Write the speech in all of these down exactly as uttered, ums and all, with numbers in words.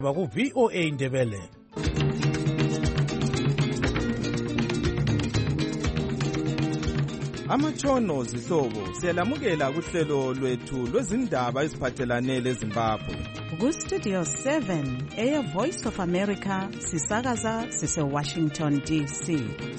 Baku V O A Ndebele. Amatshono zihlobo siyalamukela kuhlelo lwethu lwezindaba eziphathelane leZimbabwe. Ku Studio seven, Air Voice of America, sisakaza sise Washington D C.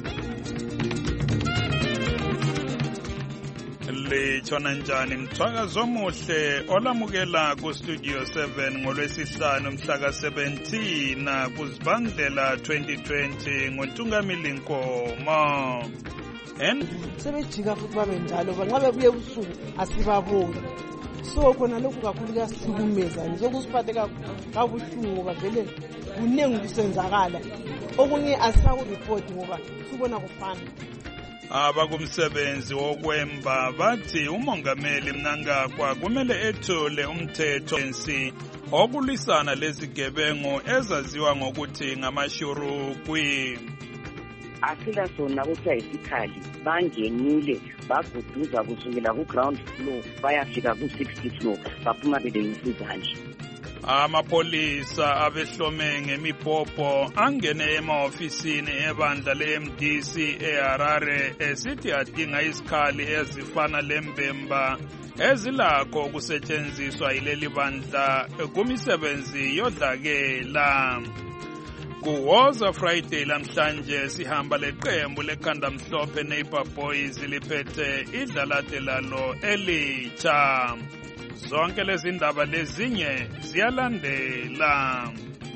Litshona njani mthwakazo omuhle olamukela ku Studio seven ngolwesihlanu mhla ka seventeen kuZibandlela twenty twenty ngoNtungamili Nkomo. En sebejika futhi babe njalo banxa bebuye ubusuku asibabonga so khona lokhu kakhulu kuyasikumeza nje kusiphathe kabuhlungu bavele kunengi kusenzakala okunye asisaku report ngoba sibona kufana. Abakumsebenzi wokwemba bathi umongameli Mnangagwa kumele ethule umthetho ensi okulwisana lezigebengu ezaziwa ngokuthi ngamashurukwi. Asila sona kuthiwa isikhali bangenile baguduza kusukela ku-ground floor bayafika ku-sixty floor baphuma bedeyisizanje. Amapolisa abehlome ngemiphopho angene emahofisini ebandla le-M D C eHarare esithi adinga isikhali ezifana lembemba ezilakho ukusetshenziswa yileli bandla kumisebenzi yodlakela. Kuwoza Friday lamhlanje sihamba leqembu lekhanda mhlophe Neighbor Boys liphethe idlalate lalo elitsha. Zonke lezi ndaba lezinye ziyalandela.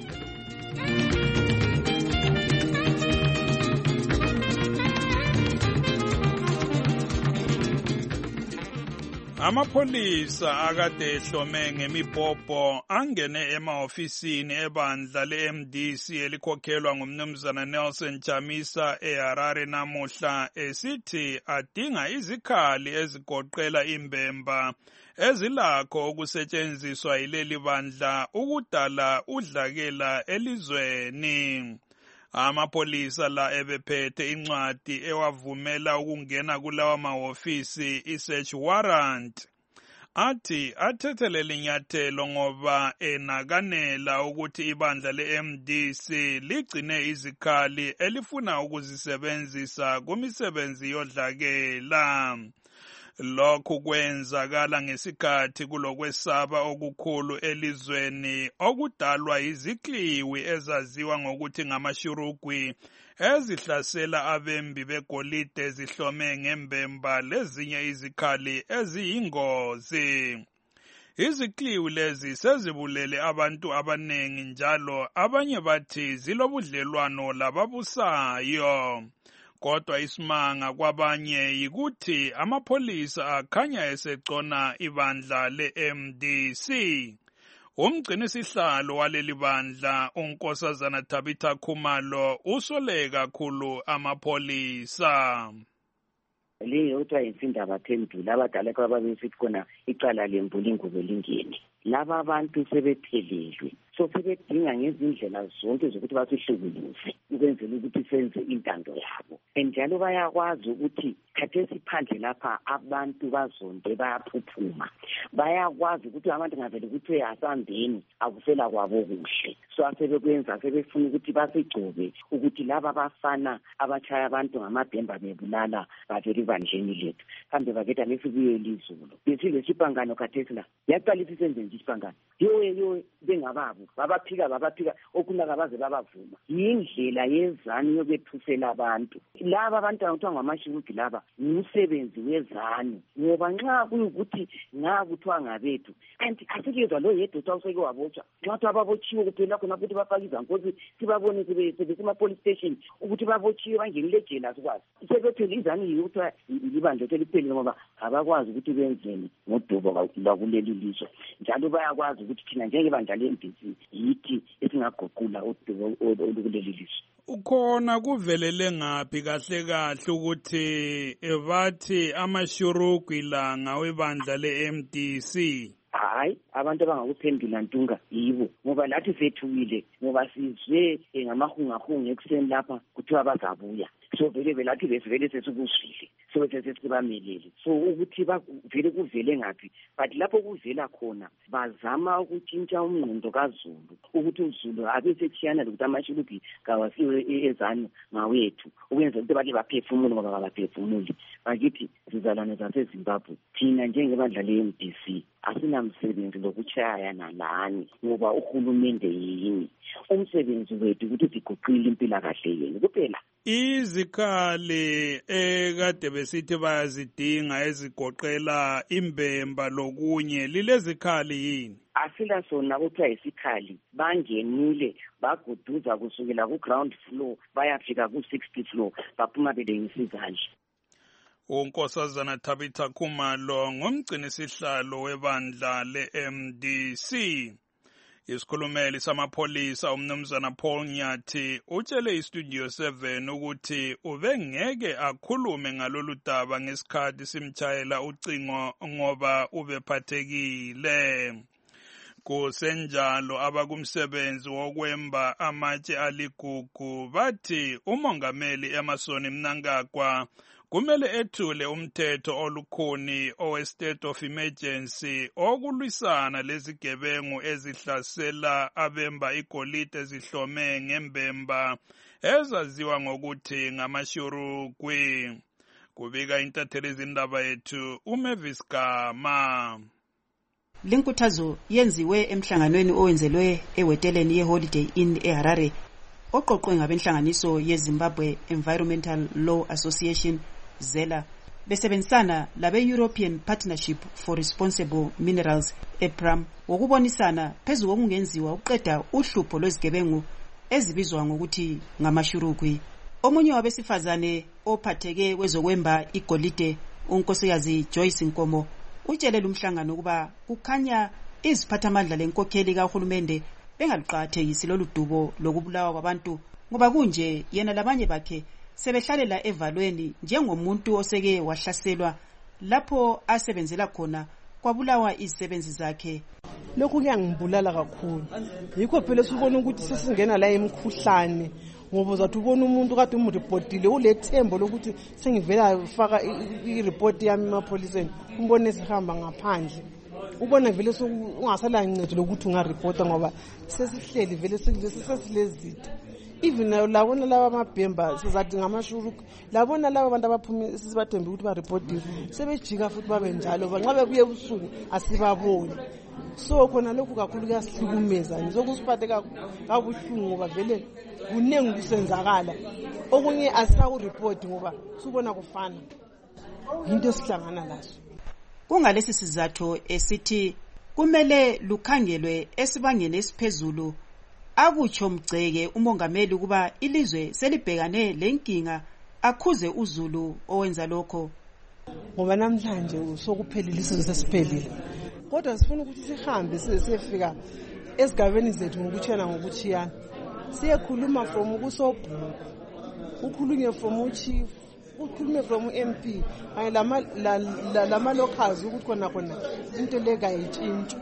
Amapolisa akade ehlome ngemiphopho angene emahofisini ebandla le-M D C elikhokhelwa ngumnumzana Nelson Chamisa eHarare namuhla esithi adinga izikhali ezigoqela imbemba ezilakho ukusetshenziswa yileli bandla ukudala udlakela elizweni. Amapolisa la ebephethe incwadi ewavumela ukungena kulawa mahofisi i-search warrant. Athi athethelele inyathelo ngoba enakanela ukuthi ibandla le-M D C ligcine izikhali elifuna ukuzisebenzisa kumisebenzi yodlakela. Lokhu kwenzakala ngesikhathi kulokwesaba okukhulu elizweni okudalwa izikliwi ezaziwa ngokuthi ngamashurugwi ezihlasela abembi begolide zihlome ngembemba lezinye izikhali eziyingozi. Izikliwi lezi sezibulele abantu abanengi njalo abanye bathi zilobudlelwano lababusayo. Kodwa isimanga kwabanye yikuthi amapolisa akhanya esegcona ibandla le-M D C. Umgcinisihlalo waleli bandla uNkosazana Tabitha Khumalo usole kakhulu amapolisa. Leyo kuthiwa insindaba phendula abadala kwababesithi khona icala lembula ingubo lingene. Laba abantu sebephelelwe so sebedinga ngezindlela zonke zokuthi basihlukulise ukwenzela ukuthi senze intando yabo. Njalo bayakwazi ukuthi khathesi phandle lapha abantu bazonde bayaphuphuma. Bayakwazi ukuthi abantu ngavele ukuthi asambeni akusela kwabo kuhle. So asebekwenza sebefuna ukuthi basigcobe ukuthi laba bafana abachaya abantu ngamabhemba bebulala bavele bandleni lethu. Kambe baketha lesibuye lizulu. Besile sipangano khathesi la. Yaqalisa isenze nje isipangano. Yo yo bengababo babaphika babaphika okunaka baze babavuma. Yindlela yezani yokwethusela abantu. Laba abantu akuthiwa ngamashurugwi laba umsebenzi wezani ngoba nxa kuyukuthi nga kuthiwa ngabethu kanti asikezwa lo yedwa useke wabotshwa nxa ababotshiwe kuphela khona ukuthi bafakiza nkosi sibabone sebesema police station ukuthi babotshiwe bangenile ejele asikwazi sebephela izani yikuthi libandla elipheli ngoba abakwazi ukuthi benzeni ngodubo lakuleli lizwe njalo bayakwazi ukuthi thina njengebandla le-M D C yithi esingaguqula udubo olukuleli lizwe. Ukhona kuvelele ngaphi kahle kahle ukuthi ebathi amashurugwi la ngawebandla le-M D C? Hayi, abantu abangakuphendula Ntunga yibo ngoba lathi sethukile ngoba sizwe ngamahungahunga ekuseni lapha kuthiwa bazabuya. so vele velathi besivele sesikuzwile so sesesibamelele so ukuthi vele kuvele ngaphi but lapho kuvela khona bazama ukutshintsha umngqondo kaZulu ukuthi uZulu abe sechiyana lokuthi amashulubi kawasiwe ezani ngawethu ukwenza ukuthi bathi baphefumule ngoba kabaphefumuli bakithi sizalwane zaseZimbabwe thina njengebandla le-M D C asinamsebenzi lokuchaya nalani ngoba uhulumende yini umsebenzi wethu ukuthi siguqile impila kahle yini kuphela. Izikhali ekade besithi bayazidinga ezigoqela imbemba lokunye lilezikhali yini? Asila sona kuthiwa isikhali bangenile baguduza kusukela ku-ground floor bayafika ku-sixth floor baphuma beleyisizandla. uNkosazana Tabitha Khumalo ngumgcinisihlalo webandla le-M D C. Isikhulumeli samapholisa umnumzana Paul Nyathi utshele iStudio seven ukuthi ubengeke akhulume ngalolu daba ngesikhathi simtshayela ucingo ngoba ubephathekile. Kusenjalo abakumsebenzi wokwemba amatshe aligugu bathi umongameli Emmerson Mnangagwa kumele ethule umthetho olukhuni owe state of emergency okulwisana lezigebengu ezihlasela abemba igolide ezihlome ngembemba ezaziwa ngokuthi ngamashurukwi. Kubika intatheli izindaba yethu uMavis Gama. Linkuthazo yenziwe emhlanganweni owenzelwe eweteleni ye-Holiday Inn eHarare oqoqwe ngabenhlanganiso ye-Zimbabwe Environmental Law Association ZELA besebenzisana labe-European Partnership for Responsible Minerals EPRAM wokubonisana phezu kokungenziwa ukuqeda uhlupho lwezigebengu ezibizwa ngokuthi ngamashurukwi. Omunye wabesifazane ophatheke kwezokwemba igolide unkosikazi Joyce Nkomo utshelela umhlangano ukuba kukhanya iziphathamandla lenkokheli kahulumende bengaluqakathekisi lolu dubo lokubulawa kwabantu ngoba kunje yena labanye bakhe sebehlalela evalweni njengomuntu oseke wahlaselwa lapho asebenzela khona kwabulawa izisebenzi zakhe. Lokhu kuyangibulala kakhulu yikho phela sibona ukuthi sesingena la emkhuhlane ngoba uzathi ubona umuntu kade umrepotile ulethembo lokuthi sengivela ufaka ireport yami emapholiseni umbone sihamba ngaphandle ubona vele ungasala ncedo lokuthi ungareport ngoba sesihleli vele sesilezitha. Even labona laba amabhemba sizathi ngamashuruk labona laba abantu abaphuma sisibathembe ukuthi bareportiwe sebejika futhi babe njalo nxa bebuye ebusuku asibaboni. So khona lokhu kakhulu kuyasihlukumeza nje sokusiphathe kabuhlungu ngoba vele kunengi kusenzakala okunye asisakureport ngoba subona kufana into esihlangana laso. Kungalesi sizathu esithi kumele lukhangelwe esibangeni esiphezulu akutsho Mgceke umongameli ukuba ilizwe selibhekane lenkinga akhuze uZulu owenza lokho. Ngoba namhlanje sokuphelile isizwe sesiphelile kodwa sifuna ukuthi sihambe siyefika esigabeni zethu ngokutshena ngokuchiyana siyekhuluma from ukusobhuku ukhulunywe from uchief ukhulume from M P kanye lama lama locals ukuthi khona khona into lega yitshintsho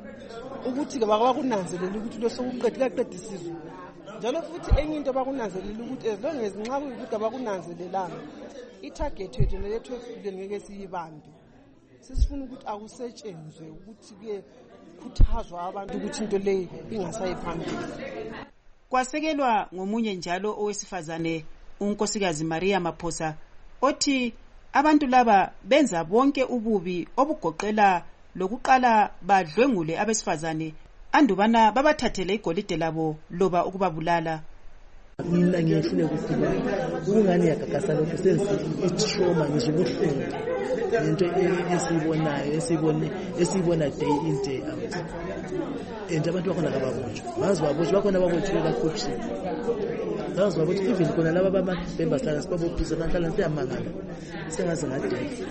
ukuthi bakunanzelela ukuthi losokuqedile qedile isizwe njalo futhi enye into bakunanzelela ukuthi as long as nxa ukuthi abakunanzelelanga itarget yethu le-twelve billion ngeke siyibambe. Sisifuna ukuthi akusetshenzwe ukuthi ke khuthazwa abantu ukuthi into le ingasayi phambili. Kwasekelwa ngomunye njalo owesifazane unkosikazi Maria Maphosa othi abantu laba benza bonke ububi obugoqela lokuqala badlwengule abesifazane andubana babathathele igolide labo loba ukubabulala. Mina ngiyafuna ukukhuluma ukungani yakakasa lokho sensithi itrauma nje ubuhlungu into esibonayo esibone esibona day in day out. Ende abantu bakhona kababotshwa bazi babotshwa bakhona babotshwe la corruption bazi babothi even kona laba bamabhemba sana sibabophisa nahlala siyamangala sengaze ngadeke.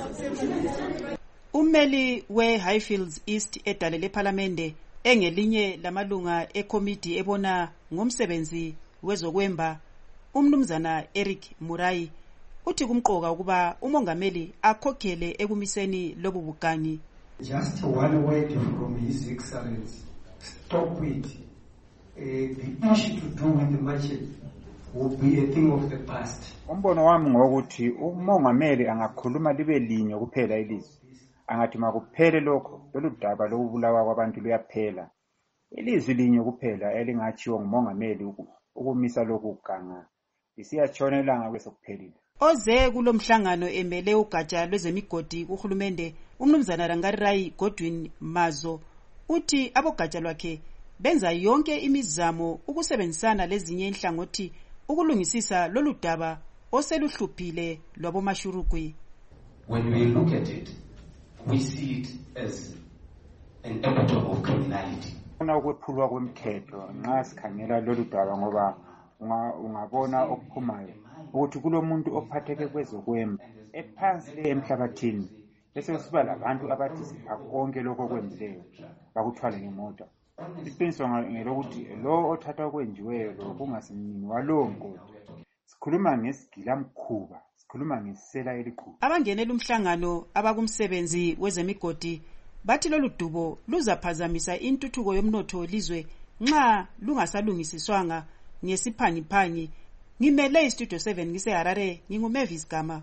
Ummeli we-Highfields East edale lePhalamende engelinye lamalunga ekomiti ebona ngomsebenzi wezokwemba umnumzana Eric Murai uthi kumqoka ukuba umongameli akhokhele ekumiseni lobu bugangi. Just one word from His Excellency. Stop it. Uh, the issue to do with the market will be a thing of the past. Umbono wami ngokuthi umongameli angakhuluma libe linye kuphela ilizwi. Angathi makuphele lokho lolu daba lokubulawa kwabantu luyaphela. Ilizwi linye kuphela elingatshiwo ngumongameli ukumisa lokhu kuganga. Isiyatshona ilanga kwesokuphelile. Oze kulomhlangano emele ugatsha lwezemigodi kuhulumende umnumzana Rangarirai Godwin Mazo uthi abogatsha lwakhe benza yonke imizamo ukusebenzisana lezinye inhlangothi ukulungisisa lolu daba oseluhluphile lwabomashurukwi. When we look at it, we see it as an epitome of criminality. Una ukwephulwa kwemthetho nxa sikhangela lolu daba ngoba ungabona okuphumayo ukuthi kulomuntu ophatheke kwezokwemba ephansi le emhlabathini bese siba labantu abathi sipha konke lokho kwenzileyo bakuthwala ngemoto. Isiqiniswa ngelokuthi lo othatha okwenjiweyo lo kungasimini walowo ngqondo. Sikhuluma ngesigila mkhuba, sikhuluma ngesela elikhulu. Abangenela umhlangano abakumsebenzi wezemigodi bathi lolu dubo luzaphazamisa intuthuko yomnotho lizwe nxa lungasalungisiswanga ngesiphangiphangi. Ngimele istudio seven ngise Harare, nginguMavis Gama.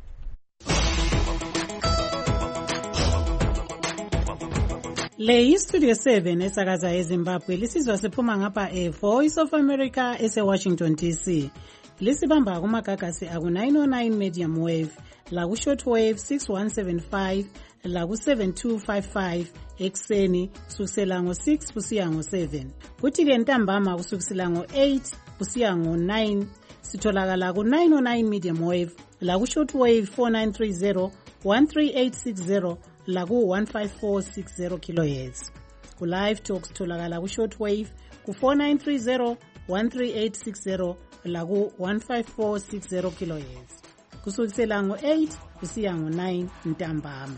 Le istudio seven esakaza eZimbabwe lisizwa siphuma ngapha e Voice of America ese Washington D C. Lisibamba kumagagasi aku nine oh nine medium wave, la ku short wave six one seven five, la ku seven two five five ekseni kusukela ngo six kusiya ngo seven. Kuthi ke ntambama kusukela ngo eight kusiya ngo nine. Sitholakala ku nine oh nine medium wave, la ku short wave four nine three zero, one three eight six zero, la ku one five four six zero kilohertz. Ku live talks sitholakala ku short wave ku four nine three zero, one three eight six zero, la ku one five four six zero kilohertz. Kusukela ngo eight kusiya ngo nine ntambama.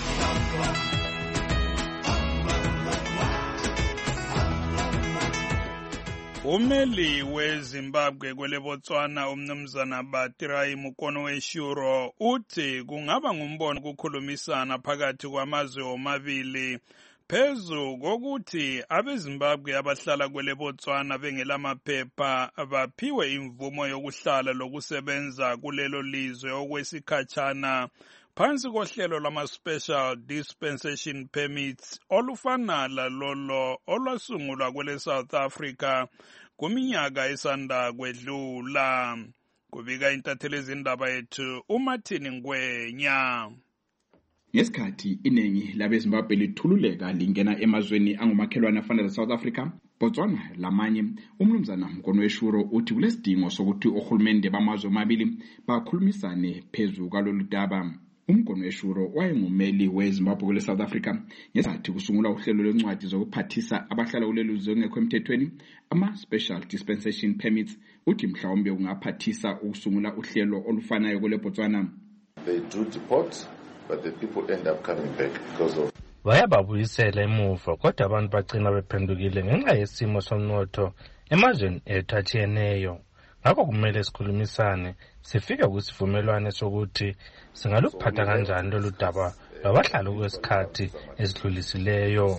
Umeli weZimbabwe kwele Botswana umnumzana Batirai Mukonoweshuro uthi kungaba ngumbono ukukhulumisana phakathi kwamazwe omabili phezu kokuthi abeZimbabwe abahlala kwele Botswana bengelamaphepha baphiwe imvumo yokuhlala lokusebenza kulelo lizwe okwesikhatshana phansi kohlelo lama-special dispensation permits olufana lalolo olwasungulwa kwele South Africa kuminyaka esanda kwedlula. Kubika intatheli zindaba yethu uMartin Ngwenya. Ngesikhathi iningi labeZimbabwe lithululeka lingena emazweni angumakhelwane afana South Africa, Botswana lamanye, umnumzana Mukonoweshuro uthi kulesidingo sokuthi ohulumende bamazwe amabili bakhulumisane phezu kwalolu daba. Umkonoweshuro wayengumeli weZimbabwe kule South Africa ngesikhathi kusungula uhlelo lwencwadi zokuphathisa abahlala kulelo lizwe ngekho emthethweni ama special dispensation permits. Uthi mhlawumbe ungaphathisa ukusungula uhlelo olufanayo kule Botswana. They do deport, but the people end up coming back because of bayababuyisela emuva kodwa abantu bagcina bephendukile ngenxa yesimo somnotho emazweni ethu atshiyeneyo. Ngakho kumele sikhulumisane sifike kusivumelwano sokuthi singaluphatha kanjani lolu daba labahlala kwesikhathi esidlulisileyo.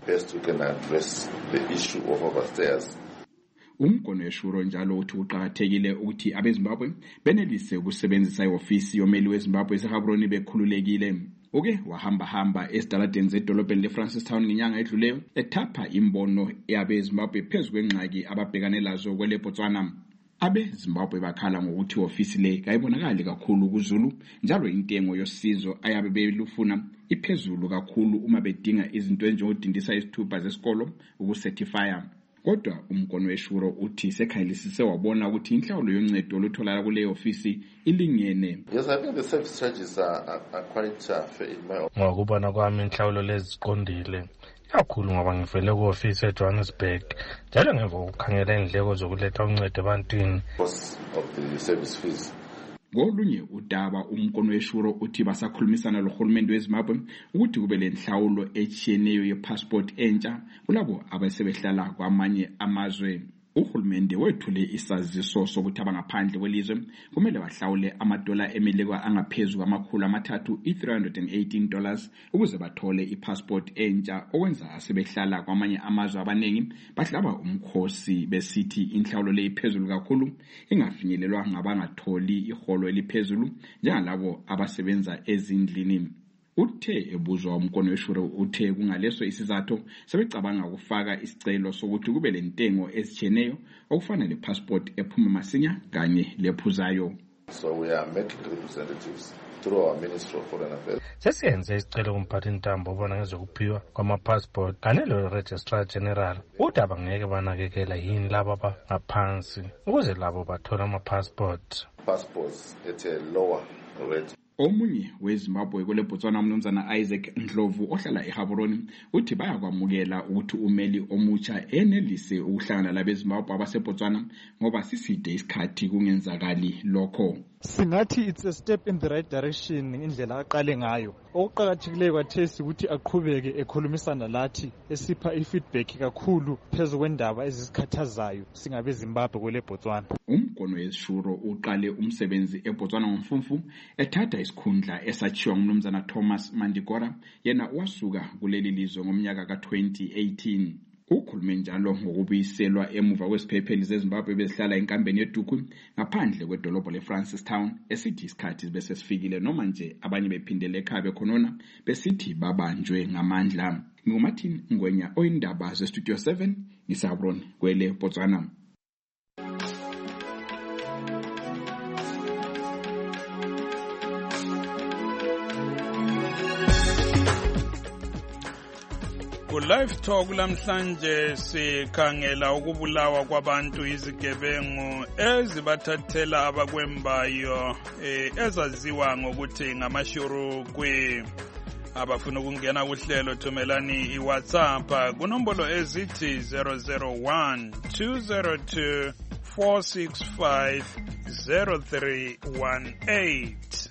Umkonoweshuro njalo uthi uqhakathekile ukuthi abeZimbabwe benelise ukusebenzisa iofisi yomeli weZimbabwe eseGaborone bekhululekile. Uke wahamba hamba esidaladeni zedolobheni leFrancistown ngenyanga edluleyo ethapha imbono yabeZimbabwe phezu kwengxaki ababhekane lazo kwele Botswana. AbeZimbabwe bakhala ngokuthi iofisi le kayibonakali kakhulu kuZulu njalo intengo yosizo ayabe belufuna iphezulu kakhulu uma bedinga izinto ezinjengodindisa isithupha zesikolo ukucertifya. Kodwa umkonoweshuro uthi sekhayilisise wabona ukuthi inhlawulo yoncedo olutholakala kule ofisi ilingene. Yes, I think the service charges are, are, are quite uh, fair in my opinion. Ngokubona kwami inhlawulo leziqondile kakhulu ngoba ngivele ku office eJohannesburg njalo ngemva kokukhangela indleko zokuletha uncedo ebantwini of the service fees. Ngolunye udaba umkonoweshuro uthi basakhulumisana lohulumende weZimbabwe ukuthi kube lenhlawulo echiyeneyo yepassport entsha kulabo abasebehlala kwamanye amazwe. Uhulumende wethule isaziso sokuthi abangaphandle kwelizwe kumele bahlawule amadola emilikwa angaphezu kwamakhulu amathathu i-three hundred eighteen dollars ukuze bathole ipassport entsha okwenza asebehlala kwamanye amazwe abaningi bahlaba umkhosi besithi inhlawulo le iphezulu kakhulu ingafinyelelwa ngabangatholi iholo eliphezulu njengalabo abasebenza ezindlini. Uthe ebuzwa umkono weshuro uthe kungaleso isizathu sebecabanga ukufaka isicelo sokuthi kube lentengo ezitsheneyo okufana lepassport ephuma masinya kanye lephuzayo. So we are making representatives through our Ministry of Foreign Affairs. Sesiyenze isicelo kumphathi ntambo obona ngezokuphiwa kwama-passport kanye lo-registrar general ukuthi abangeke banakekela yini labo abangaphansi ukuze labo bathola ama-passport. Passports at a lower rate. Omunye weZimbabwe kule Botswana umnumzana Isaac Ndlovu ohlala eGaborone uthi bayakwamukela ukuthi umeli omutsha enelise ukuhlangana labeZimbabwe abaseBotswana ngoba siside isikhathi kungenzakali lokho. Singathi it's a step in the right direction indlela aqale ngayo. Okuqhakathekileyo kwathesi ukuthi aqhubeke ekhulumisana lathi esipha ifeedback kakhulu phezulu kwendaba ezisikhathazayo singabe Zimbabwe kule Botswana. Umkono weshuro uqale umsebenzi eBotswana ngomfumfu ethatha isikhundla esachiwa ngumnumzana Thomas Mandigora yena wasuka kuleli lizwe ngomnyaka ka twenty eighteen. Ukhulume njalo ngokubuyiselwa emuva kwesiphepheli zeZimbabwe bezihlala enkambeni yeDuku ngaphandle kwedolobho leFrancistown esithi isikhathi bese sifikile noma nje abanye bephindele ekhaya bekhonona besithi babanjwe ngamandla. NguMartin Ngwenya oyindaba zeStudio seven ngisabron kwele Botswana. Live Talk lamhlanje sikhangela ukubulawa kwabantu izigebengu ezibathathela abakwembayo ezaziwa ngokuthi ngamashurukwi. Abafuna ukungena kuhlelo thumelani iWhatsApp kunombolo ezithi zero zero one two zero two four six five zero three one eight.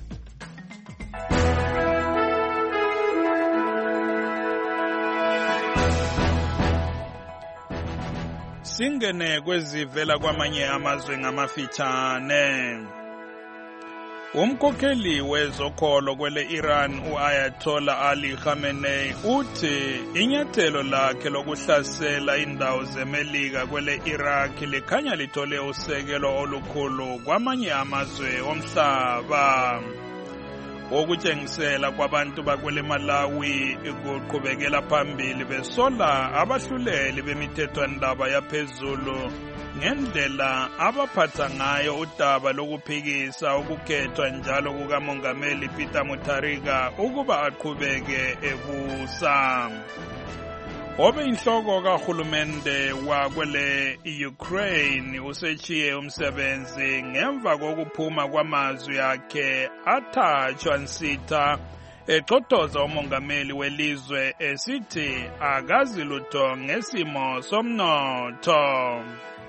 Singene kwezivela kwamanye amazwe ngamafitshane. Umkhokheli wezokholo kwele Iran uAyatollah Ali Khamenei uthi inyathelo lakhe lokuhlasela indawo zemelika kwele Iraq likhanya lithole usekelo olukhulu kwamanye amazwe omhlaba. Okutshengisela kwabantu bakwele Malawi ukuqhubekela phambili besola abahluleli bemithethwandaba yaphezulu ngendlela abaphatha ngayo udaba lokuphikisa ukukhethwa njalo kukamongameli Peter Mutharika ukuba aqhubeke ebusa. Obe inhloko kahulumende wakwele Ukraine usechiye umsebenzi ngemva kokuphuma kwamazwi akhe athatshwa nsitha eqothoza umongameli welizwe esithi akazi lutho ngesimo somnotho.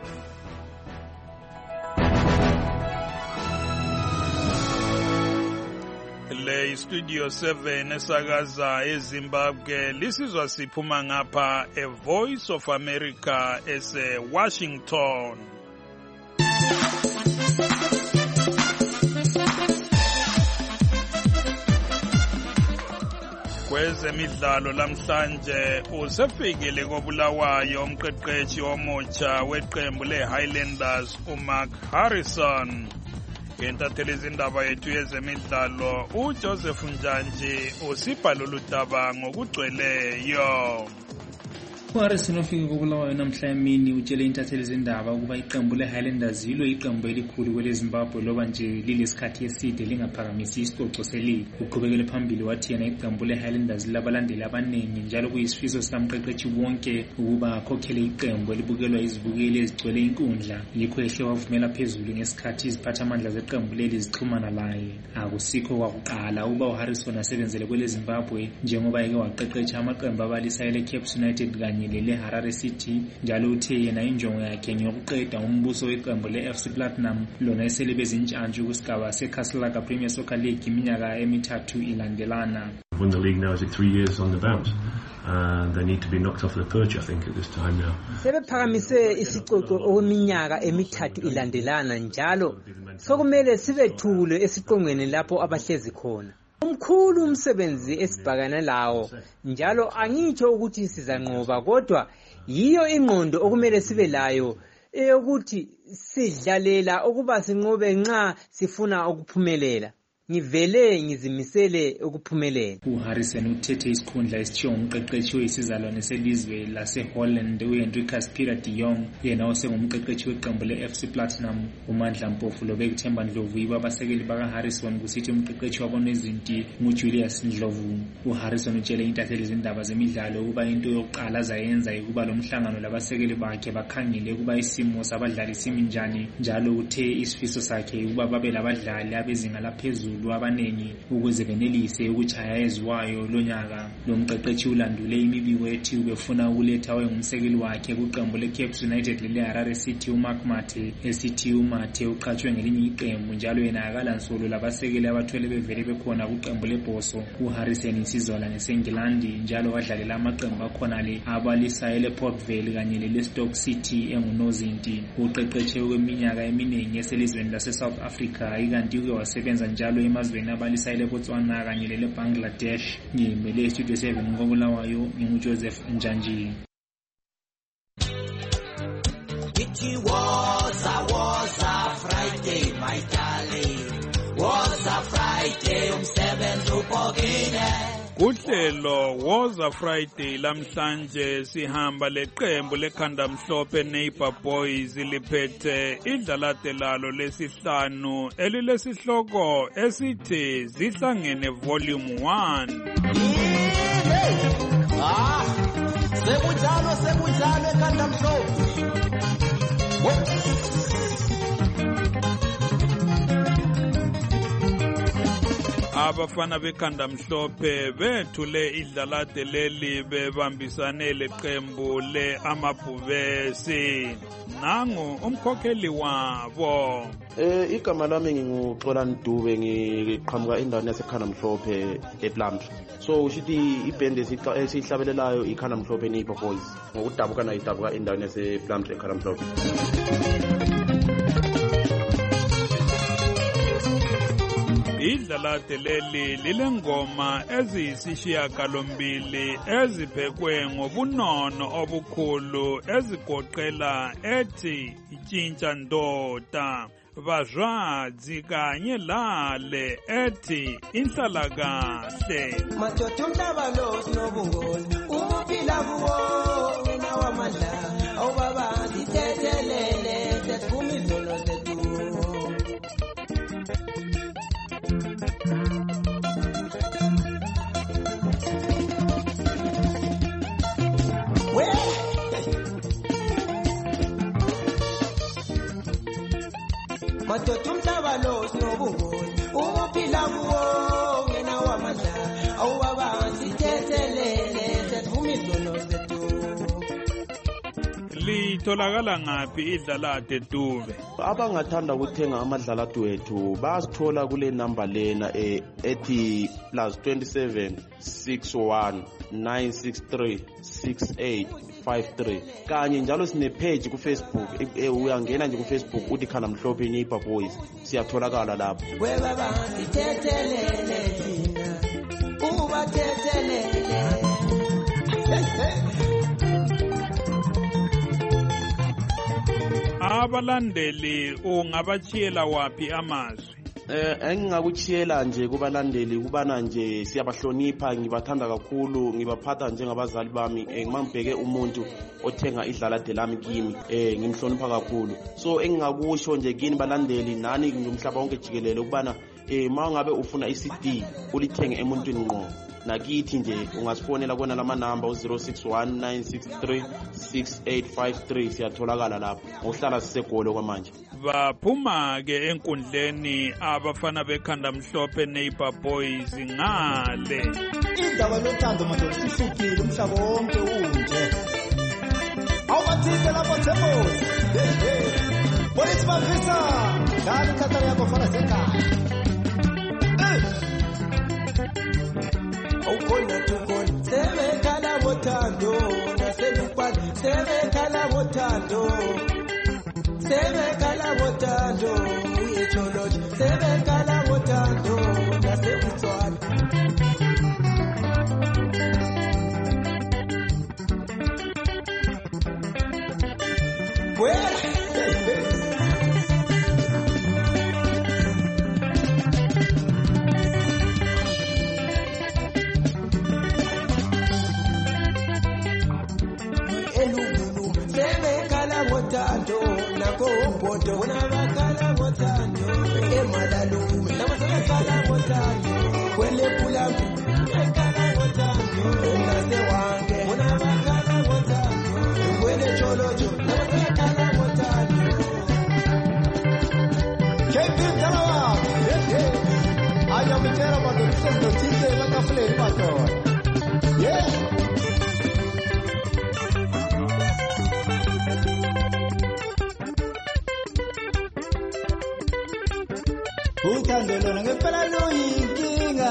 Le Studio seven esakaza eZimbabwe lisizwa siphuma ngapha e Voice of America ese Washington. Kwezemidlalo lamhlanje usefikile koBulawayo umqeqeshi omutsha weqembu leHighlanders uMark Harrison. Ngentatheli izindaba yethu yezemidlalo uJoseph Njanji usipha lolu daba ngokugcweleyo. uHarrison ofike koBulawayo namhla emini utshele intatheli izindaba ukuba iqembu leHighlanders yilo iqembu elikhulu kwele Zimbabwe loba nje lilesikhathi eside lingaphakamisi isicoco seligi. Uqhubekele phambili wathi yena iqembu leHighlanders labalandeli abaningi njalo kuyisifiso sikamqeqeshi wonke ukuba akhokhele iqembu elibukelwa izibukeli ezigcwele inkundla. Yikho ehle wavumela phezulu ngesikhathi iziphathamandla zeqembu leli zixhumana laye. Akusikho kwakuqala uba uHarrison asebenzele kwele Zimbabwe njengoba eke waqeqesha amaqembu abalisa ele Cape United kanye lele Harare City njalo uthe yena injongo yakhe ngiyokuqeda umbuso weqembu leF C Platinum lona esele bezintshantshu kusigaba seCastle Premier Soccer League iminyaka emithathu ilandelana. Won the league now, is it three years on the bounce? Uh, they need to be knocked off the perch, I think, at this time now. Sebephakamise isicoco okweminyaka emithathu ilandelana njalo sokumele sibethule esiqongweni lapho abahlezi khona. Umkhulu umsebenzi esibhakana lawo njalo angitsho ukuthi sizanqoba kodwa yiyo ingqondo okumele sibe layo eyokuthi sidlalela ukuba sinqobe nxa sifuna ukuphumelela. Ngivele ngizimisele ukuphumelela. uHarrison uthethe isikhundla esithiwa umqeqeshi wesizalwane selizwe laseHolland uHenricus Peter de Jong yena osengumqeqeshi weqembu le-F C Platinum. uMandla Mpofu loBekuthemba Ndlovu yibo abasekeli bakaHarrison kusithi umqeqeshi wabonezinti nguJulius Ndlovu. uHarrison utshele intatheli izindaba zemidlalo ukuba into yokuqala azayenza ukuba lo mhlangano labasekeli bakhe bakhangele ukuba isimo sabadlali simi njani njalo uthe isifiso sakhe ukuba babe labadlali abezinga laphezulu abanengi ukuze benelise ukuchaya eziwayo lonyaka. Lo mqeqeshi ulandule imibiko ethi ubefuna ukuletha owengumsekeli wakhe kuqembu leCapes United leleHarare City uMark Mathe esithi uMathe uqhatshwe ngelinye iqembu njalo yena akalansolo labasekeli abathwele bevele bekhona kuqembu leBhoso. uHarrison isizwala ngeseNgilandi njalo wadlalela amaqembu akhona le abalisayo lePort Vale kanye leLestock City engunozinti. uqeqeshe kweminyaka eminingi eselizweni laseSouth Africa ikanti uke wasebenza njalo emazweni abalisayo leBotswana kanye leleBangladesh. Ngimele Studio seven ngokulawayo nginguJoseph Njanji. It was a was a Friday, my darling. Was a Friday umsebenzi ubhokile. Kuhlelo woza Friday lamhlanje sihamba leqembu lekhanda mhlophe Neighbor Boys liphethe idlalate lalo lesihlanu elilesihloko esithi zihlangene volume one. Ah, sebujalo sebujalo ekhanda mhlophe. Abafana bekhanda mhlophe bethule idlalate leli bebambisane leqembu le Amabhubesi. Nangu umkhokheli wabo. Eh igama lami nginguXolani Dube ngiqhamuka endaweni yasekhanda mhlophe ePlumtree. So ushithi iband esihlabelelayo ikhanda mhlophe Neighbor Boys. Ngokudabuka na idabuka endaweni yasePlumtree ekhanda mhlophe. Idlalate leli lilengoma eziyisishiyagalombili eziphekwe ngobunono obukhulu ezigoqela ethi itshintsha ndoda, Vazwadzi kanye lale ethi inhlalakahle. Madoda umhlaba lo sinobungoni uphila kuwo wena wamandla awubaba sithethelele sesiphuma izolo zethu. Madoda umhlaba lo sinobungoni uphila kuwo wena wamandla awubaba sithethelele sesiphuma izolo zethu. Litholakala ngaphi idlalate Dube? Abangathanda ukuthenga amadlalate wethu basithola kule number lena ethi plus twenty-seven six one nine six three six eight five three. Kanye njalo sine page ku Facebook, uyangena nje ku Facebook uthi Khanda Mhlophe Neighbor Boys, siyatholakala lapho. We baba sithethelele thina ubathethelele. Abalandeli ungabachiyela wapi amazwi? Eh engingakuchiyela nje kubalandeli kubana nje siyabahlonipha, ngibathanda kakhulu, ngibaphatha njengabazali bami, ngimambheke umuntu othenga idlalade lami kimi, eh ngimhlonipha kakhulu. So engingakusho nje kini balandeli nani ngumhlaba wonke jikelele ukubana eh mangabe ufuna i-C D ulithenge emuntwini ngqo, nakithi nje ungasifonela kona lama number u zero six one nine six three six eight five three, siyatholakala lapho ngohlala sisegolo kwamanje. Baphuma ke enkundleni abafana bekhanda mhlophe Neighbor Boys ngale indaba lothando madoda sihlukile umhlaba wonke unje awubathike lapho Thembosi polithi bavisa dali khatara yakho fana sekhaya awukhona tukona sebekhala sebekhala ngothando sebekhala ngothando uyecholoje sebekhala ngothando nasebutswana well ngothando nako umbodo unabakhala ngothando emalalu nabakhala ngothando kwele pulambi ekhala ngothando ngase wange unabakhala ngothando kwele cholojo nabakhala ngothando kepi talawa aya mitera bado sendo tinde bakafle bato yeah uthando lona ngempela luyinkinga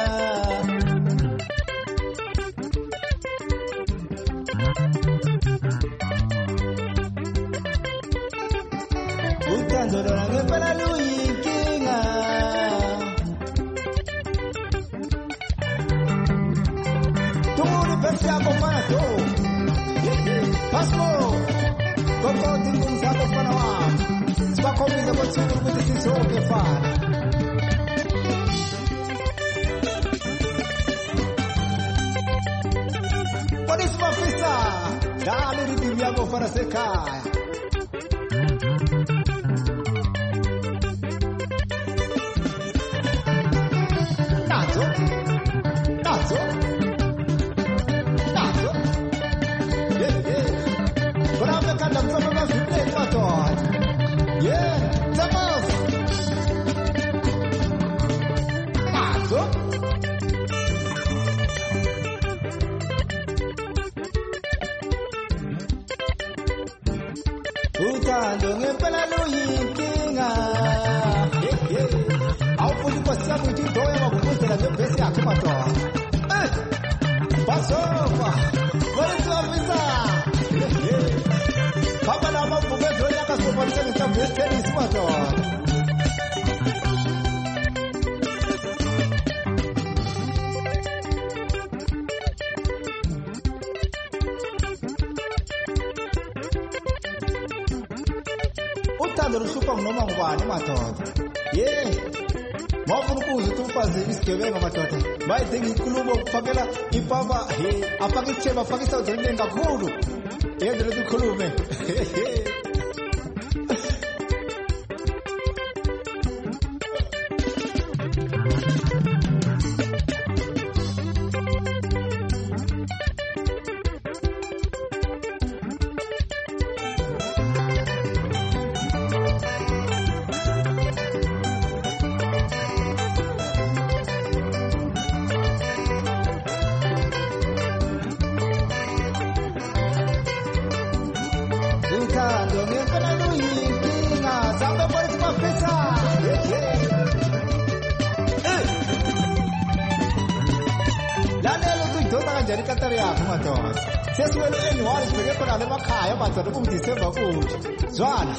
uthando lona ngempela luyinkinga tumuni pesi yako fana to pasmo kokoti ngumzako fana wami sibakhombize kwethulu ukuthi sisoke fana polisi mafisa dali ridimi yako fana sekhaya nazo nazo nazo yeah yeah bravo kada msoma maziphe madoda yeah tamos nazo uthando ngempela luyinkinga awufuni kwasiyamu ukuthi idoya ngakuvuzela ngebhesi yakho madoda eh basofa wayeswabisa hamba namabhuku edroya akasofaniseni mhlawumbe esitenisi madoda uthando luhlupha noma ngubani madoda ye mawufuna ukuze ukuthi umfazi isigebenga madoda bayidinga inkulumo ukufakela ipapa he afake itheba afake isawuzi eliningi kakhulu yenze ukuthi ukhulume uthando ngempela luyinkinga zambe polisi mafisa lalela ukuthi idonsa kanjani ikatari yakho madoda sesiwele eniwani sibheke khona lemakhaya madoda kungidisemba kuthi zwana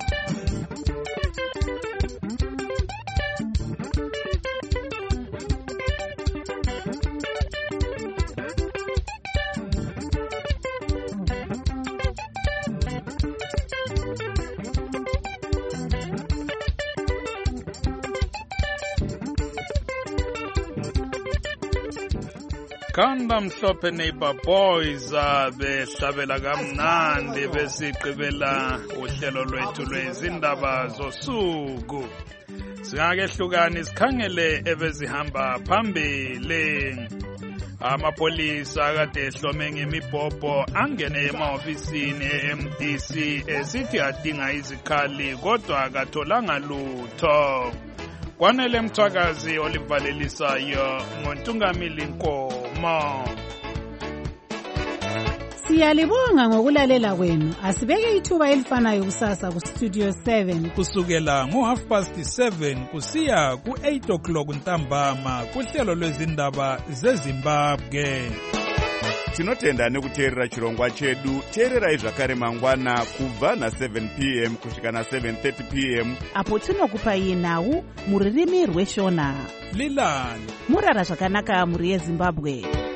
Khanda mhlophe neighbor boys behlabela kamnandi besigqibela uhlelo lwethu lwezindaba zosuku. Singakehlukani sikhangele ebezihamba phambili. Amapolisa kade ehlome ngemibhobho angene emahofisini e-M D C esithi adinga izikhali kodwa akatholanga lutho. Kwanele Mthwakazi olivalelisayo ngontungamili Nkomo. Siyalibonga ngokulalela kwenu. Asibeke ithuba elifanayo kusasa ku Studio seven kusukela ngo half past seven kusiya ku eight o'clock ntambama kuhlelo lwezindaba zeZimbabwe. tinotenda nekuteerera chirongwa chedu. Teererai zvakare mangwana kubva na-seven p m kusvika na-seven thirty p m apo tinokupai nhau muririmi rweshona. Lilani murara zvakanaka muri yeZimbabwe.